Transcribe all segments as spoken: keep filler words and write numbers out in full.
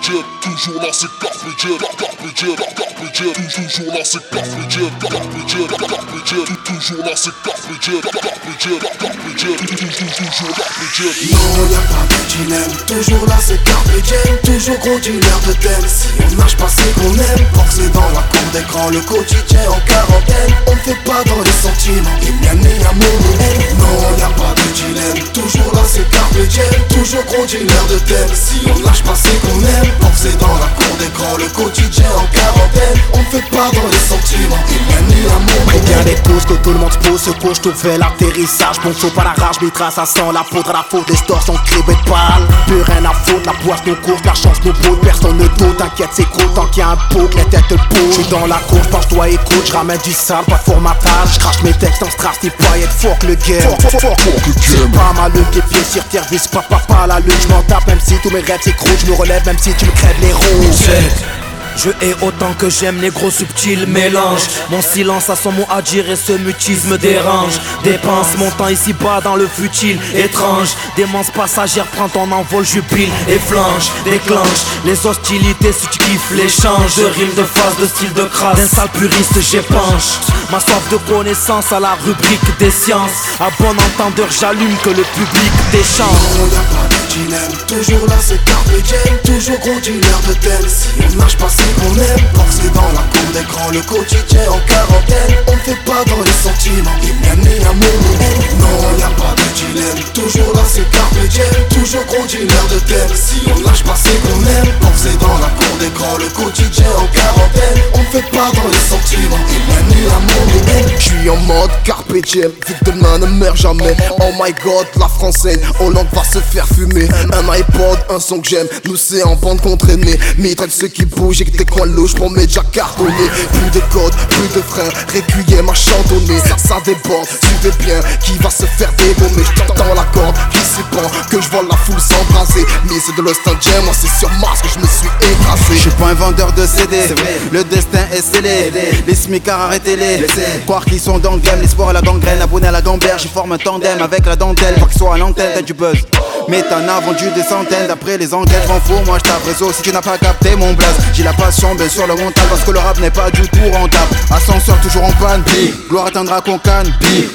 diem, toujours là c'est carpe diem, carpe diem, carpe diem, toujours là c'est carpe diem, carpe diem, carpe diem, toujours là c'est carpe diem, carpe diem, carpe diem, toujours carpe diem. Non y'a pas de dilemme, toujours là c'est carpe diem, toujours gros dealer de thème. Si on nage pas c'est qu'on aime, boxer dans la cour d'écran, le quotidien en quarantaine. On ne fait pas dans les sentiments, il n'y a ni amour ni haine. Non y'a pas de dilemme, toujours là c'est carpe diem, toujours gros dealer de thème. Si on nage pas c'est qu'on aime, boxer dans la cour d'écran, le quotidien en quarantaine. On ne fait pas dans les sentiments, il n'y a ni amour ni haine. Bien les causes que tout le monde se pose, ce coach tout fait l'atterrissage. Poncho pas la rage, mitra ça sent la poudre à la faute. Les stores sont cribés de pâle, plus rien à foutre. La poisse nous course, la chance nous poudre. Personne ne doute, t'inquiète c'est gros tant qu'il y a un pot, les têtes poussent. J'suis dans la course, penche-toi écoute, j'ramène du sale, pas de formatage. J'crache mes textes en strass, t'es pas être fort que le game. C'est pas mal le pied sur terre, vise pas papa la lune. J'm'en tape même si tous mes rêves s'écroulent. J'me relève même si tu me crèves les rouges. Je hais autant que j'aime les gros subtils mélanges. Mon silence a son mot à dire et ce mutisme dérange. Dépense mon temps ici bas dans le futile étrange. Démence passagère, prends ton envol, jubile et flanche. Déclenche les hostilités si tu kiffes l'échange. De rimes, de phase, de style, de crasse. D'un sale puriste j'épanche ma soif de connaissance à la rubrique des sciences. À bon entendeur j'allume que le public déchante. Non y'a pas de dilemme, toujours là c'est carpe diem, toujours gros dealer de thème. Si on nage pas c'est qu'on aime, boxer dans la cour d'écran, le quotidien en quarantaine. On ne fait pas dans les sentiments, il n'y a ni amour ni haine. Non y'a pas de dilemme, toujours là c'est carpe diem, toujours gros dealer de thème. Si on nage pas c'est qu'on aime, boxer dans la cour d'écran, le quotidien en quarantaine. On ne fait pas dans les sentiments, il n'y a ni amour ni haine. J'suis en mode carpe diem, vu que demain ne meurt jamais. Oh my god, la française, Hollande va se faire fumer. Un iPod, un son que j'aime, nous c'est en bande contre aimé. Mitraille ceux qui bougent et que des coins louches pour mes déjà cartonnés. Plus de code, plus de frein, requiem à chantonner. Ça, ça déborde, suivez bien, qui va se faire dégommer. J'tends la corde, qui s'y pend, que je vois la foule s'embraser. Mais c'est de Lost Indien, moi c'est sur Mars que je me suis écrasé. Je suis pas un vendeur de C D, le destin est scellé. Les smicards arrêtez-les, croire qu'ils sont dans le game. L'espoir à la gangrène, abonné à la gamberge. J'y forme un tandem avec la dentelle, faut qu'ils soient à l'antenne, t'as du buzz. Mais t'en as vendu des centaines, d'après les enquêtes, j'm'en fous, moi j'tape réseau. Si tu n'as pas capté mon blaze, j'ai la passion, bien sûr le mental, parce que le rap n'est pas du tout rentable. Ascenseur toujours en panne, bi, gloire atteindra qu'on canne, bi.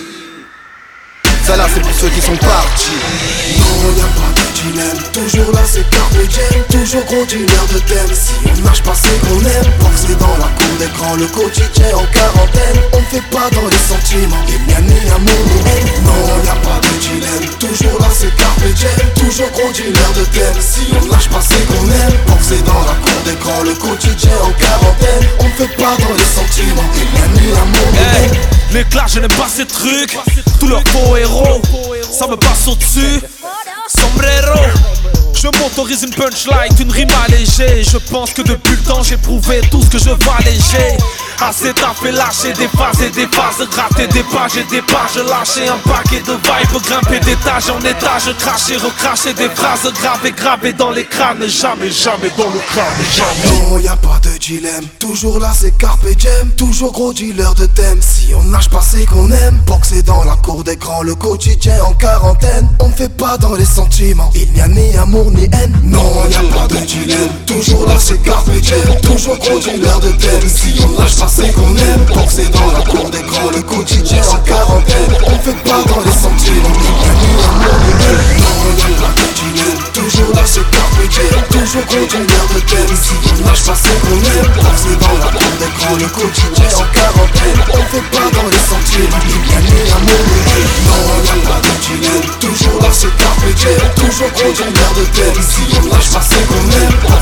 Ça là c'est pour ceux qui sont partis. Non y'a pas de dilemme, toujours là c'est carpe diem, toujours gros dealer de thème. Si on nage pas c'est qu'on aime, boxer dans la cour d'écran, le quotidien en quarantaine. On ne fait pas dans les sentiments, il n'y a ni amour ni haine. Non y'a pas de dilemme, toujours là c'est carpe diem, toujours gros dealer de thème. Si on nage pas c'est qu'on aime, boxer dans la cour d'écran, le quotidien en quarantaine. On ne fait pas dans les sentiments, il n'y a ni amour ni haine. L'éclat, je n'aime pas ces trucs. Tous leurs faux héros, ça me passe au-dessus. Sombrero, je m'autorise une punchline, une rime allégée. Je pense que depuis le temps j'ai prouvé tout ce que je vaux léger. Assez taffé, lâcher des phases et des phases, gratter des pages et des pages, lâcher un paquet de vibes, grimper d'étage en étage, cracher, recracher des phrases gravées, gravées dans les crânes, jamais, jamais dans le crâne, jamais. Non y'a pas de dilemme, toujours là c'est carpe diem, toujours gros dealer de thème. Si on nage pas c'est qu'on aime, boxer dans la cour d'écran, le quotidien en quarantaine. On ne fait pas dans les sentiments, il n'y a ni amour ni haine. Non y'a pas de dilemme, toujours là c'est carpe diem, toujours gros dealer de thème. Si on nage pas c'est qu'on aime, boxer dans la cour d'écran, le quotidien en quarantaine. On ne fait pas dans les sentiments, il n'y a ni amour ni haine. Non y'a pas de dilemme, toujours là c'est carpe diem, toujours gros dealer de thème. Si on nage pas c'est qu'on aime, boxer dans la cour d'écran, le quotidien en quarantaine. On ne fait pas dans les sentiments, il n'y a ni amour ni haine. Non y'a pas de dilemme, toujours là c'est carpe diem, toujours gros dealer de thème. Si on nage pas c'est qu'on aime,